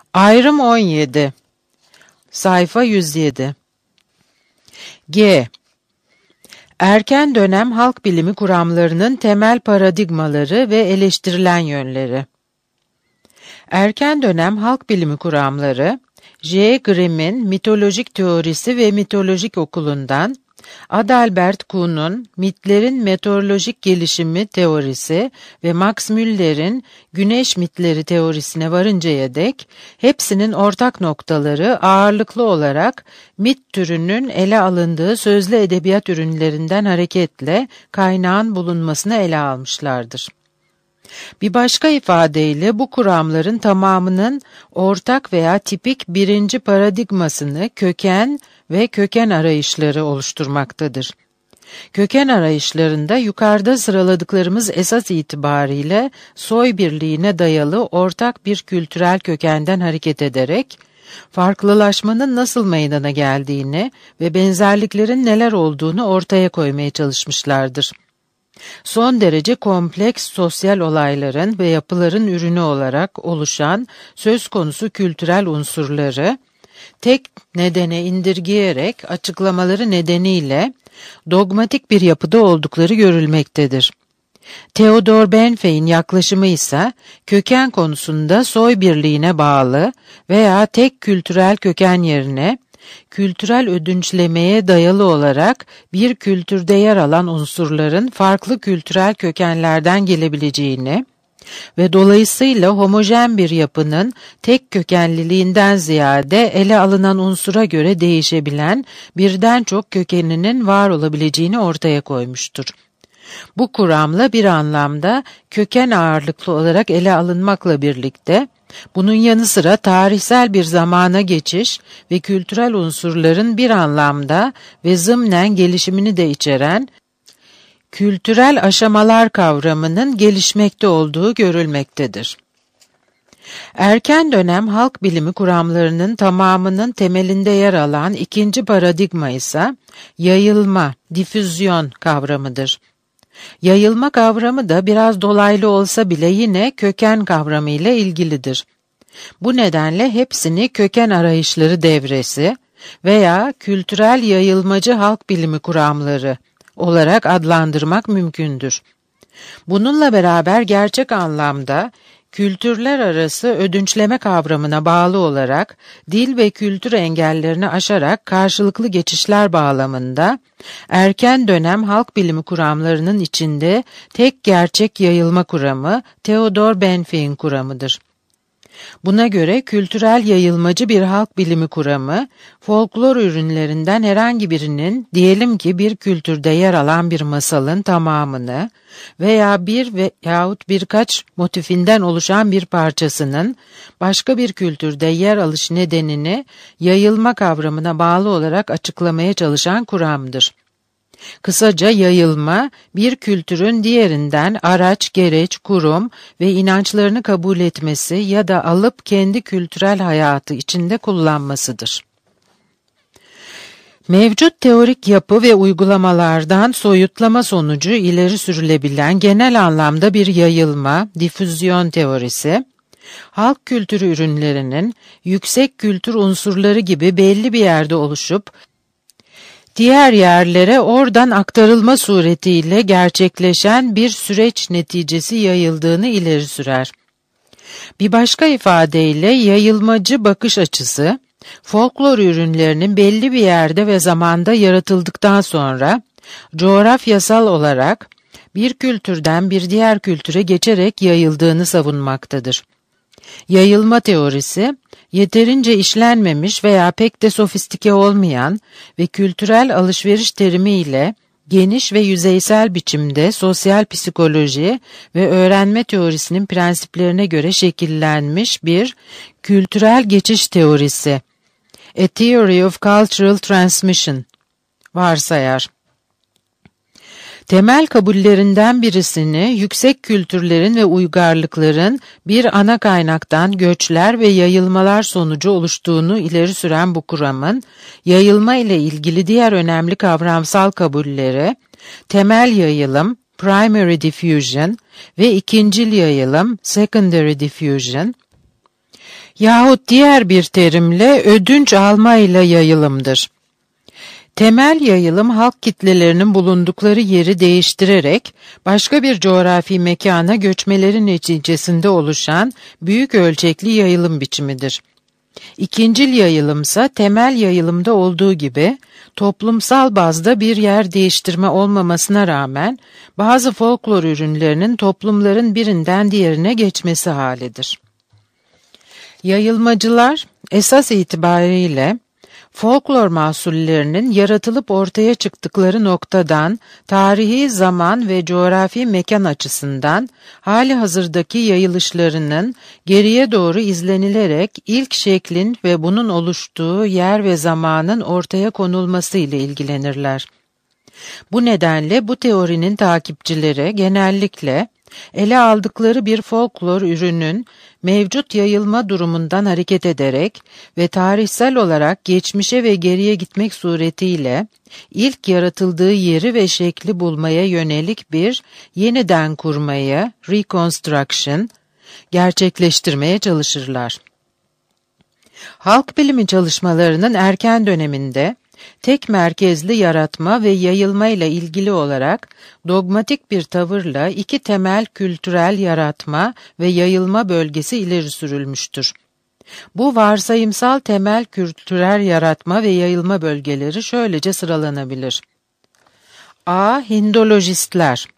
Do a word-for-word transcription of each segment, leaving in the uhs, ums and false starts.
Ayrım on yedi. Sayfa yüz yedi. G. Erken dönem halk bilimi kuramlarının temel paradigmaları ve eleştirilen yönleri. Erken dönem halk bilimi kuramları, J. Grimm'in mitolojik teorisi ve mitolojik okulundan, Adalbert Kuhn'un mitlerin meteorolojik gelişimi teorisi ve Max Müller'in güneş mitleri teorisine varıncaya dek hepsinin ortak noktaları ağırlıklı olarak mit türünün ele alındığı sözlü edebiyat ürünlerinden hareketle kaynağın bulunmasını ele almışlardır. Bir başka ifadeyle bu kuramların tamamının ortak veya tipik birinci paradigmasını köken ve köken arayışları oluşturmaktadır. Köken arayışlarında yukarıda sıraladıklarımız esas itibariyle soy birliğine dayalı ortak bir kültürel kökenden hareket ederek, farklılaşmanın nasıl meydana geldiğini ve benzerliklerin neler olduğunu ortaya koymaya çalışmışlardır. Son derece kompleks sosyal olayların ve yapıların ürünü olarak oluşan söz konusu kültürel unsurları, tek nedene indirgeyerek açıklamaları nedeniyle dogmatik bir yapıda oldukları görülmektedir. Theodor Benfey'in yaklaşımı ise köken konusunda soy birliğine bağlı veya tek kültürel köken yerine kültürel ödünçlemeye dayalı olarak bir kültürde yer alan unsurların farklı kültürel kökenlerden gelebileceğini ve dolayısıyla homojen bir yapının tek kökenliliğinden ziyade ele alınan unsura göre değişebilen birden çok kökeninin var olabileceğini ortaya koymuştur. Bu kuramla bir anlamda köken ağırlıklı olarak ele alınmakla birlikte, bunun yanı sıra tarihsel bir zamana geçiş ve kültürel unsurların bir anlamda ve zımnen gelişimini de içeren kültürel aşamalar kavramının gelişmekte olduğu görülmektedir. Erken dönem halk bilimi kuramlarının tamamının temelinde yer alan ikinci paradigma ise yayılma, difüzyon kavramıdır. Yayılma kavramı da biraz dolaylı olsa bile yine köken kavramı ile ilgilidir. Bu nedenle hepsini köken arayışları devresi veya kültürel yayılmacı halk bilimi kuramları olarak adlandırmak mümkündür. Bununla beraber gerçek anlamda kültürler arası ödünçleme kavramına bağlı olarak dil ve kültür engellerini aşarak karşılıklı geçişler bağlamında erken dönem halk bilimi kuramlarının içinde tek gerçek yayılma kuramı Theodor Benfey'in kuramıdır. Buna göre kültürel yayılmacı bir halk bilimi kuramı, folklor ürünlerinden herhangi birinin, diyelim ki bir kültürde yer alan bir masalın tamamını veya bir veyahut birkaç motifinden oluşan bir parçasının başka bir kültürde yer alış nedenini yayılma kavramına bağlı olarak açıklamaya çalışan kuramdır. Kısaca yayılma, bir kültürün diğerinden araç, gereç, kurum ve inançlarını kabul etmesi ya da alıp kendi kültürel hayatı içinde kullanmasıdır. Mevcut teorik yapı ve uygulamalardan soyutlama sonucu ileri sürülebilen genel anlamda bir yayılma, difüzyon teorisi, halk kültürü ürünlerinin yüksek kültür unsurları gibi belli bir yerde oluşup, diğer yerlere oradan aktarılma suretiyle gerçekleşen bir süreç neticesi yayıldığını ileri sürer. Bir başka ifadeyle yayılmacı bakış açısı, folklor ürünlerinin belli bir yerde ve zamanda yaratıldıktan sonra coğrafyasal olarak bir kültürden bir diğer kültüre geçerek yayıldığını savunmaktadır. Yayılma teorisi, yeterince işlenmemiş veya pek de sofistike olmayan ve kültürel alışveriş terimiyle geniş ve yüzeysel biçimde sosyal psikoloji ve öğrenme teorisinin prensiplerine göre şekillenmiş bir kültürel geçiş teorisi, A Theory of Cultural Transmission, varsayar. Temel kabullerinden birisini yüksek kültürlerin ve uygarlıkların bir ana kaynaktan göçler ve yayılmalar sonucu oluştuğunu ileri süren bu kuramın, yayılma ile ilgili diğer önemli kavramsal kabulleri, temel yayılım, primary diffusion ve ikincil yayılım, secondary diffusion, yahut diğer bir terimle ödünç alma ile yayılımdır. Temel yayılım halk kitlelerinin bulundukları yeri değiştirerek başka bir coğrafi mekana göçmeleri neticesinde oluşan büyük ölçekli yayılım biçimidir. İkincil yayılımsa temel yayılımda olduğu gibi toplumsal bazda bir yer değiştirme olmamasına rağmen bazı folklor ürünlerinin toplumların birinden diğerine geçmesi halidir. Yayılmacılar esas itibariyle folklor mahsullerinin yaratılıp ortaya çıktıkları noktadan, tarihi zaman ve coğrafi mekan açısından hali hazırdaki yayılışlarının geriye doğru izlenilerek ilk şeklin ve bunun oluştuğu yer ve zamanın ortaya konulması ile ilgilenirler. Bu nedenle bu teorinin takipçileri genellikle ele aldıkları bir folklor ürünün mevcut yayılma durumundan hareket ederek ve tarihsel olarak geçmişe ve geriye gitmek suretiyle ilk yaratıldığı yeri ve şekli bulmaya yönelik bir yeniden kurmayı, reconstruction, gerçekleştirmeye çalışırlar. Halk bilimi çalışmalarının erken döneminde tek merkezli yaratma ve yayılma ile ilgili olarak dogmatik bir tavırla iki temel kültürel yaratma ve yayılma bölgesi ileri sürülmüştür. Bu varsayımsal temel kültürel yaratma ve yayılma bölgeleri şöylece sıralanabilir. A. Hindolojistler.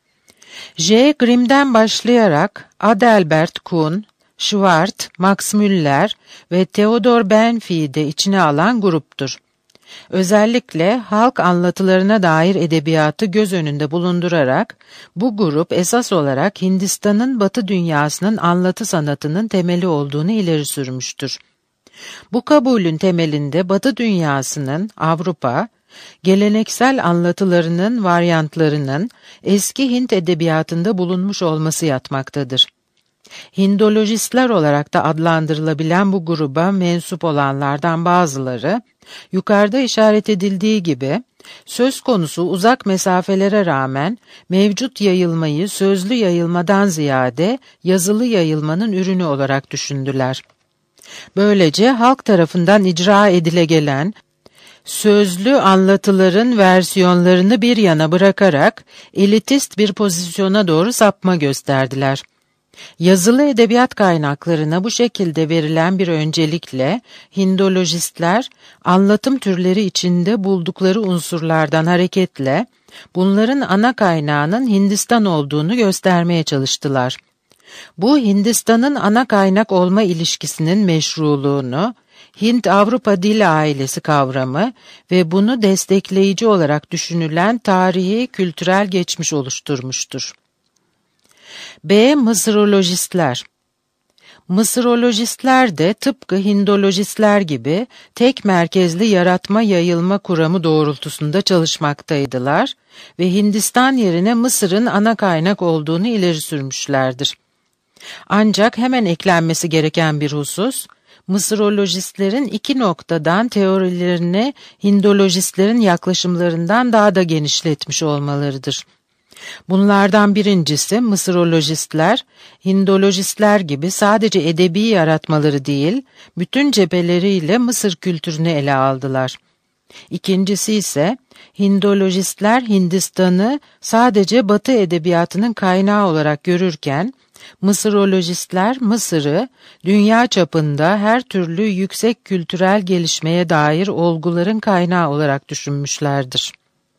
J. Grimm'den başlayarak Adalbert Kuhn, Schwartz, Max Müller ve Theodor Benfi'yi de içine alan gruptur. Özellikle halk anlatılarına dair edebiyatı göz önünde bulundurarak bu grup esas olarak Hindistan'ın Batı dünyasının anlatı sanatının temeli olduğunu ileri sürmüştür. Bu kabulün temelinde Batı dünyasının Avrupa, geleneksel anlatılarının varyantlarının eski Hint edebiyatında bulunmuş olması yatmaktadır. Hindolojistler olarak da adlandırılabilen bu gruba mensup olanlardan bazıları, yukarıda işaret edildiği gibi, söz konusu uzak mesafelere rağmen mevcut yayılmayı sözlü yayılmadan ziyade yazılı yayılmanın ürünü olarak düşündüler. Böylece halk tarafından icra edile gelen sözlü anlatıların versiyonlarını bir yana bırakarak elitist bir pozisyona doğru sapma gösterdiler. Yazılı edebiyat kaynaklarına bu şekilde verilen bir öncelikle Hindolojistler, anlatım türleri içinde buldukları unsurlardan hareketle bunların ana kaynağının Hindistan olduğunu göstermeye çalıştılar. Bu Hindistan'ın ana kaynak olma ilişkisinin meşruluğunu, Hint-Avrupa dil ailesi kavramı ve bunu destekleyici olarak düşünülen tarihi kültürel geçmiş oluşturmuştur. B. Mısırolojistler. Mısırolojistler de tıpkı Hindolojistler gibi tek merkezli yaratma yayılma kuramı doğrultusunda çalışmaktaydılar ve Hindistan yerine Mısır'ın ana kaynak olduğunu ileri sürmüşlerdir. Ancak hemen eklenmesi gereken bir husus, Mısırolojistlerin iki noktadan teorilerini Hindolojistlerin yaklaşımlarından daha da genişletmiş olmalarıdır. Bunlardan birincisi Mısırolojistler, Hindolojistler gibi sadece edebi yaratmaları değil, bütün cepheleriyle Mısır kültürünü ele aldılar. İkincisi ise Hindolojistler Hindistan'ı sadece Batı edebiyatının kaynağı olarak görürken, Mısırolojistler Mısır'ı dünya çapında her türlü yüksek kültürel gelişmeye dair olguların kaynağı olarak düşünmüşlerdir.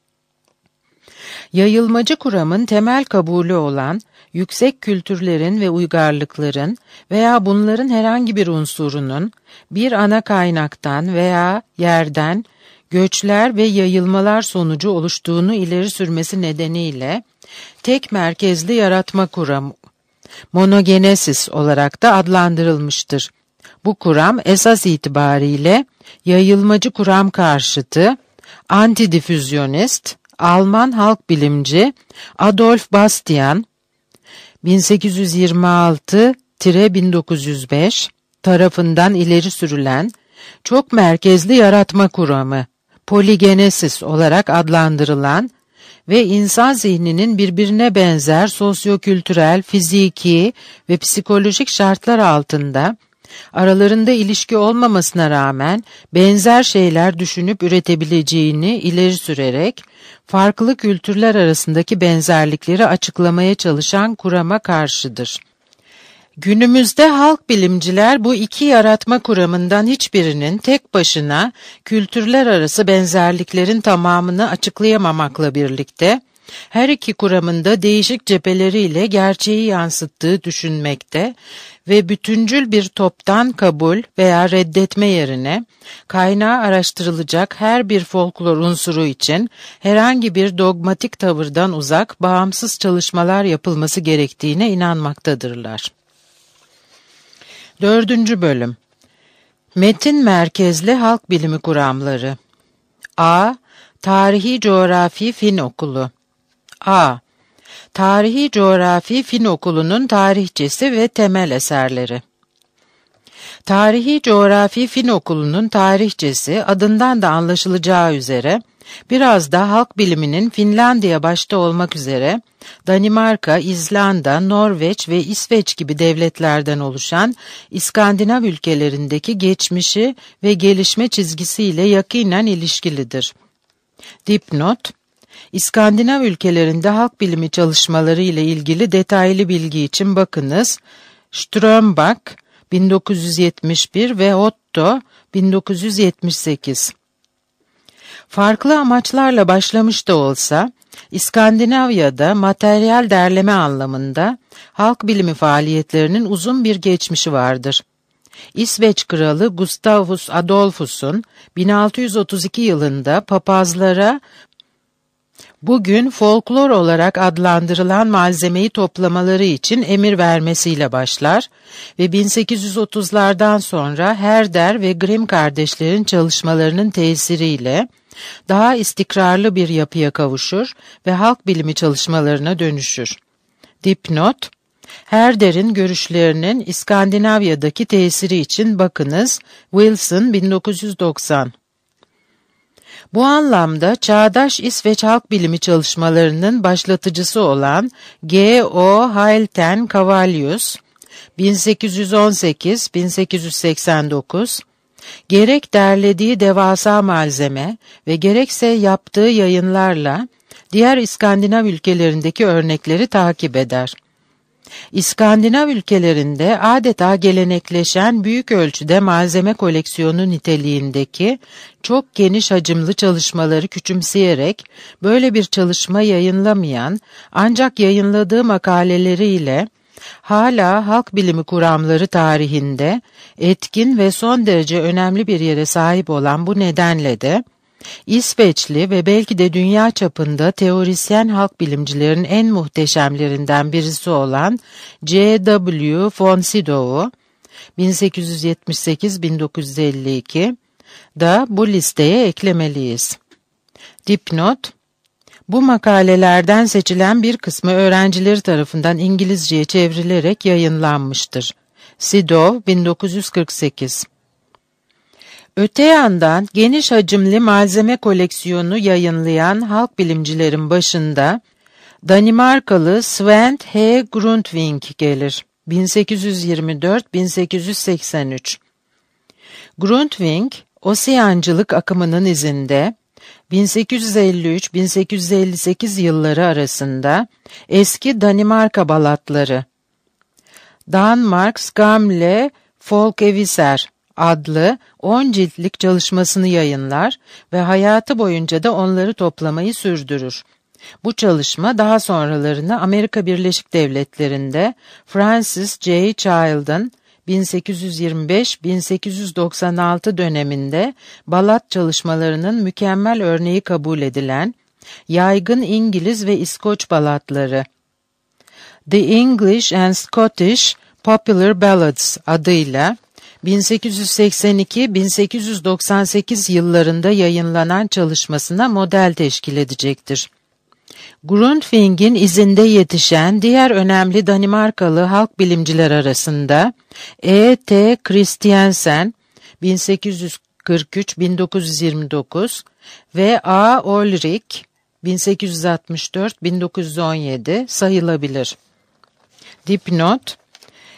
Yayılmacı kuramın temel kabulü olan yüksek kültürlerin ve uygarlıkların veya bunların herhangi bir unsurunun bir ana kaynaktan veya yerden göçler ve yayılmalar sonucu oluştuğunu ileri sürmesi nedeniyle tek merkezli yaratma kuramı, monogenesis olarak da adlandırılmıştır. Bu kuram esas itibariyle yayılmacı kuram karşıtı, antidiffüzyonist, Alman halk bilimci Adolf Bastian bin sekiz yüz yirmi altı bin dokuz yüz beş tarafından ileri sürülen çok merkezli yaratma kuramı, poligenesis olarak adlandırılan ve insan zihninin birbirine benzer sosyokültürel, fiziki ve psikolojik şartlar altında aralarında ilişki olmamasına rağmen benzer şeyler düşünüp üretebileceğini ileri sürerek, farklı kültürler arasındaki benzerlikleri açıklamaya çalışan kurama karşıdır. Günümüzde halk bilimciler bu iki yaratma kuramından hiçbirinin tek başına kültürler arası benzerliklerin tamamını açıklayamamakla birlikte, her iki kuramın da değişik cepheleriyle gerçeği yansıttığı düşünmekte ve bütüncül bir toptan kabul veya reddetme yerine, kaynağı araştırılacak her bir folklor unsuru için herhangi bir dogmatik tavırdan uzak, bağımsız çalışmalar yapılması gerektiğine inanmaktadırlar. Dördüncü bölüm. Metin merkezli halk bilimi kuramları. A. Tarihi Coğrafi Fen Okulu. A. Tarihi Coğrafi Fen Okulu'nun tarihçesi ve temel eserleri. Tarihi Coğrafi Fen Okulu'nun tarihçesi adından da anlaşılacağı üzere, biraz da halk biliminin Finlandiya başta olmak üzere, Danimarka, İzlanda, Norveç ve İsveç gibi devletlerden oluşan İskandinav ülkelerindeki geçmişi ve gelişme çizgisiyle yakinen ilişkilidir. Dipnot: İskandinav ülkelerinde halk bilimi çalışmaları ile ilgili detaylı bilgi için bakınız Strömbach bin dokuz yüz yetmiş bir ve Otto bin dokuz yüz yetmiş sekiz. Farklı amaçlarla başlamış da olsa, İskandinavya'da materyal derleme anlamında halk bilimi faaliyetlerinin uzun bir geçmişi vardır. İsveç kralı Gustavus Adolphus'un bin altı yüz otuz iki yılında papazlara bugün folklor olarak adlandırılan malzemeyi toplamaları için emir vermesiyle başlar ve bin sekiz yüz otuzlardan sonra Herder ve Grimm kardeşlerin çalışmalarının tesiriyle daha istikrarlı bir yapıya kavuşur ve halk bilimi çalışmalarına dönüşür. Dipnot: Herder'in görüşlerinin İskandinavya'daki tesiri için bakınız Wilson bin dokuz yüz doksan. Bu anlamda çağdaş İsveç halk bilimi çalışmalarının başlatıcısı olan G O Heilten Cavallius bin sekiz yüz on sekiz bin sekiz yüz seksen dokuz, gerek derlediği devasa malzeme ve gerekse yaptığı yayınlarla diğer İskandinav ülkelerindeki örnekleri takip eder. İskandinav ülkelerinde adeta gelenekleşen büyük ölçüde malzeme koleksiyonu niteliğindeki çok geniş hacimli çalışmaları küçümseyerek böyle bir çalışma yayınlamayan, ancak yayınladığı makaleleriyle hala halk bilimi kuramları tarihinde etkin ve son derece önemli bir yere sahip olan bu nedenle de İsveçli ve belki de dünya çapında teorisyen halk bilimcilerin en muhteşemlerinden birisi olan C W von Sydow'u bin sekiz yüz yetmiş sekiz bin dokuz yüz elli iki da bu listeye eklemeliyiz. Dipnot: Bu makalelerden seçilen bir kısmı öğrencileri tarafından İngilizceye çevrilerek yayınlanmıştır. Sydow bin dokuz yüz kırk sekiz. Öte yandan geniş hacimli malzeme koleksiyonu yayınlayan halk bilimcilerin başında Danimarkalı Svend H. Grundtvig gelir. bin sekiz yüz yirmi dört bin sekiz yüz seksen üç. Grundtvig, Osyancılık akımının izinde bin sekiz yüz elli üç bin sekiz yüz elli sekiz yılları arasında eski Danimarka balatları Danmarks Gamle Folkeviser adlı on ciltlik çalışmasını yayınlar ve hayatı boyunca da onları toplamayı sürdürür. Bu çalışma daha sonralarını Amerika Birleşik Devletleri'nde Francis J. Child'ın bin sekiz yüz yirmi beş bin sekiz yüz doksan altı döneminde balat çalışmalarının mükemmel örneği kabul edilen yaygın İngiliz ve İskoç balatları The English and Scottish Popular Ballads adıyla bin sekiz yüz seksen iki bin sekiz yüz doksan sekiz yıllarında yayınlanan çalışmasına model teşkil edecektir. Grundtvig'in izinde yetişen diğer önemli Danimarkalı halk bilimciler arasında E T Christiansen bin sekiz yüz kırk üç bin dokuz yüz yirmi dokuz ve A Ulrich bin sekiz yüz altmış dört bin dokuz yüz on yedi sayılabilir. Dipnot: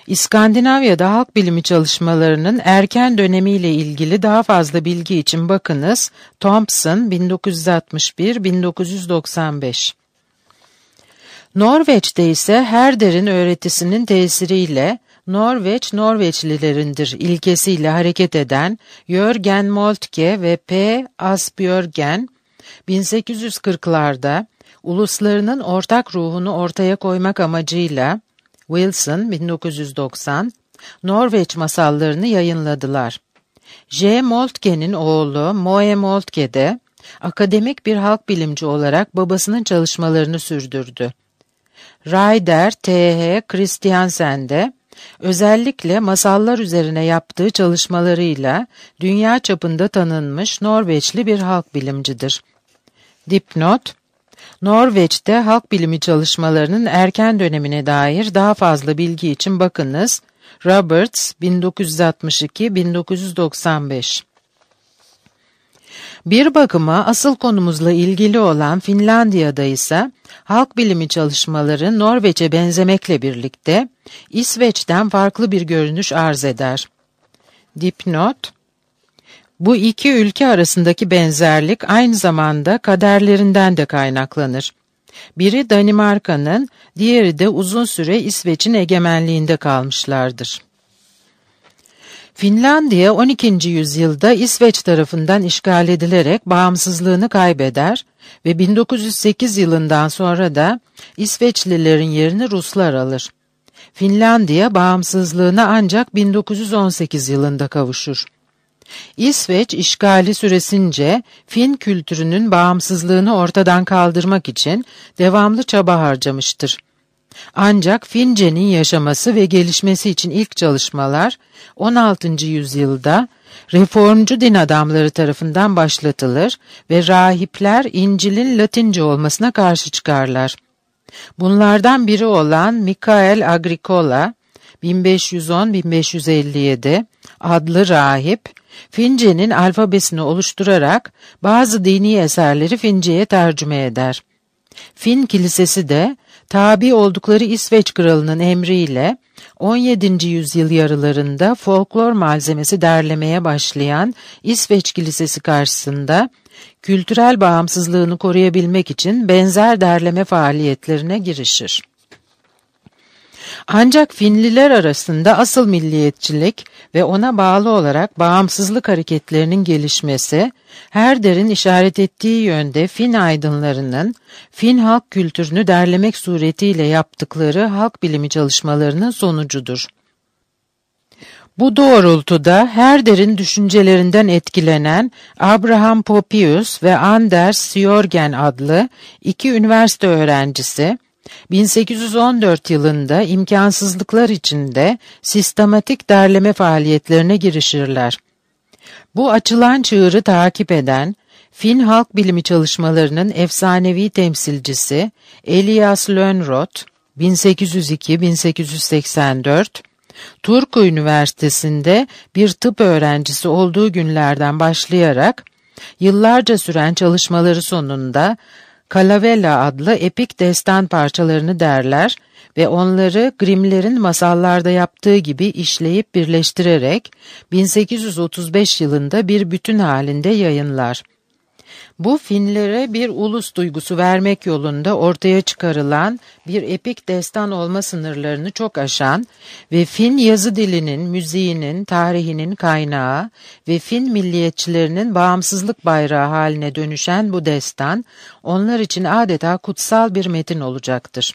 İskandinavya'da halk bilimi çalışmalarının erken dönemiyle ilgili daha fazla bilgi için bakınız Thompson bin dokuz yüz altmış bir bin dokuz yüz doksan beş. Norveç'te ise Herder'in öğretisinin tesiriyle Norveç Norveçlilerindir ilkesiyle hareket eden Jørgen Moltke ve P. Asbjørgen bin sekiz yüz kırklarda uluslarının ortak ruhunu ortaya koymak amacıyla Wilson bin dokuz yüz doksan Norveç masallarını yayınladılar. J. Moltke'nin oğlu Moe Moltke de akademik bir halk bilimci olarak babasının çalışmalarını sürdürdü. Reidar T H Christiansen de özellikle masallar üzerine yaptığı çalışmalarıyla dünya çapında tanınmış Norveçli bir halk bilimcidir. Dipnot: Norveç'te halk bilimi çalışmalarının erken dönemine dair daha fazla bilgi için bakınız Roberts bin dokuz yüz altmış iki bin dokuz yüz doksan beş. Bir bakıma asıl konumuzla ilgili olan Finlandiya'da ise halk bilimi çalışmaları Norveç'e benzemekle birlikte İsveç'ten farklı bir görünüş arz eder. Dipnot: Bu iki ülke arasındaki benzerlik aynı zamanda kaderlerinden de kaynaklanır. Biri Danimarka'nın, diğeri de uzun süre İsveç'in egemenliğinde kalmışlardır. Finlandiya on ikinci yüzyılda İsveç tarafından işgal edilerek bağımsızlığını kaybeder ve bin dokuz yüz sekiz yılından sonra da İsveçlilerin yerini Ruslar alır. Finlandiya bağımsızlığına ancak bin dokuz yüz on sekiz yılında kavuşur. İsveç işgali süresince Fin kültürünün bağımsızlığını ortadan kaldırmak için devamlı çaba harcamıştır. Ancak Fince'nin yaşaması ve gelişmesi için ilk çalışmalar on altıncı yüzyılda reformcu din adamları tarafından başlatılır ve rahipler İncil'in Latince olmasına karşı çıkarlar. Bunlardan biri olan Michael Agricola bin beş yüz on bin beş yüz elli yedi adlı rahip, Fince'nin alfabesini oluşturarak bazı dini eserleri Fince'ye tercüme eder. Fin Kilisesi de tabi oldukları İsveç kralının emriyle on yedinci yüzyıl yarılarında folklor malzemesi derlemeye başlayan İsveç Kilisesi karşısında kültürel bağımsızlığını koruyabilmek için benzer derleme faaliyetlerine girişir. Ancak Finliler arasında asıl milliyetçilik ve ona bağlı olarak bağımsızlık hareketlerinin gelişmesi, Herder'in işaret ettiği yönde Fin aydınlarının Fin halk kültürünü derlemek suretiyle yaptıkları halk bilimi çalışmalarının sonucudur. Bu doğrultuda Herder'in düşüncelerinden etkilenen Abraham Poppius ve Anders Jørgen adlı iki üniversite öğrencisi, bin sekiz yüz on dört yılında imkansızlıklar içinde sistematik derleme faaliyetlerine girişirler. Bu açılan çığırı takip eden, Fin halk bilimi çalışmalarının efsanevi temsilcisi Elias Lönnrot, bin sekiz yüz iki bin sekiz yüz seksen dört, Turku Üniversitesi'nde bir tıp öğrencisi olduğu günlerden başlayarak, yıllarca süren çalışmaları sonunda Kalevala adlı epik destan parçalarını derler ve onları Grimm'lerin masallarda yaptığı gibi işleyip birleştirerek bin sekiz yüz otuz beş yılında bir bütün halinde yayınlar. Bu Finlere bir ulus duygusu vermek yolunda ortaya çıkarılan bir epik destan olma sınırlarını çok aşan ve Fin yazı dilinin, müziğinin, tarihinin kaynağı ve Fin milliyetçilerinin bağımsızlık bayrağı haline dönüşen bu destan, onlar için adeta kutsal bir metin olacaktır.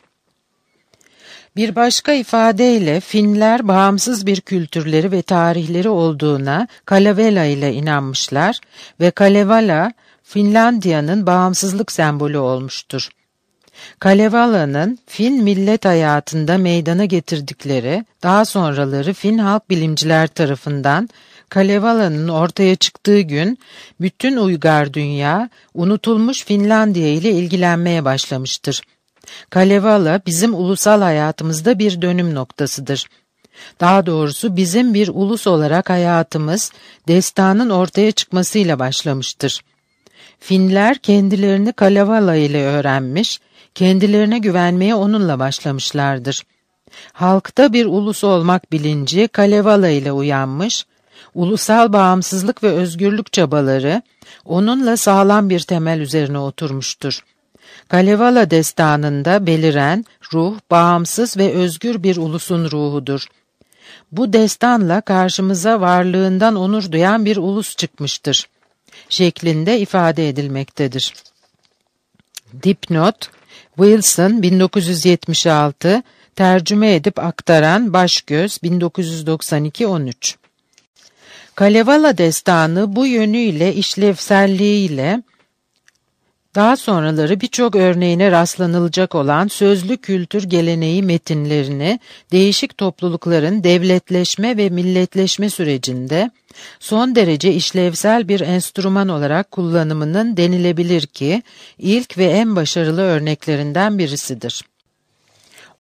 Bir başka ifadeyle Finler bağımsız bir kültürleri ve tarihleri olduğuna Kalevala ile inanmışlar ve Kalevala, Finlandiya'nın bağımsızlık sembolü olmuştur. Kalevala'nın Fin millet hayatında meydana getirdikleri, daha sonraları Fin halk bilimciler tarafından Kalevala'nın ortaya çıktığı gün, bütün uygar dünya, unutulmuş Finlandiya ile ilgilenmeye başlamıştır. Kalevala bizim ulusal hayatımızda bir dönüm noktasıdır. Daha doğrusu bizim bir ulus olarak hayatımız, destanın ortaya çıkmasıyla başlamıştır. Finler kendilerini Kalevala ile öğrenmiş, kendilerine güvenmeye onunla başlamışlardır. Halkta bir ulus olmak bilinci Kalevala ile uyanmış, ulusal bağımsızlık ve özgürlük çabaları onunla sağlam bir temel üzerine oturmuştur. Kalevala destanında beliren ruh, bağımsız ve özgür bir ulusun ruhudur. Bu destanla karşımıza varlığından onur duyan bir ulus çıkmıştır şeklinde ifade edilmektedir. Dipnot, Wilson bin dokuz yüz yetmiş altı, tercüme edip aktaran Başgöz bin dokuz yüz doksan iki on üç. Kalevala destanı bu yönüyle işlevselliğiyle daha sonraları birçok örneğine rastlanılacak olan sözlü kültür geleneği metinlerini değişik toplulukların devletleşme ve milletleşme sürecinde son derece işlevsel bir enstrüman olarak kullanımının denilebilir ki ilk ve en başarılı örneklerinden birisidir.